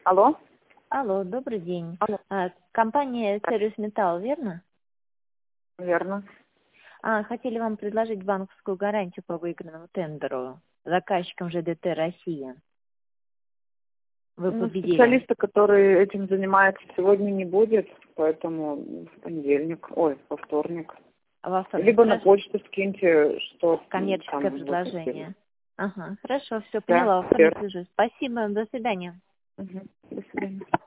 Алло? Алло, добрый день. Алло. Компания «Сервис Металл», верно? Верно. Хотели вам предложить банковскую гарантию по выигранному тендеру заказчиком ЖДТ «Россия». Вы победили. Специалиста, который этим занимается, сегодня не будет, поэтому в понедельник, во вторник. Либо на почту скиньте, что коммерческое там предложение. Ага, хорошо, все, Да, поняла. Во вторник свяжусь. Спасибо, до свидания. До свидания.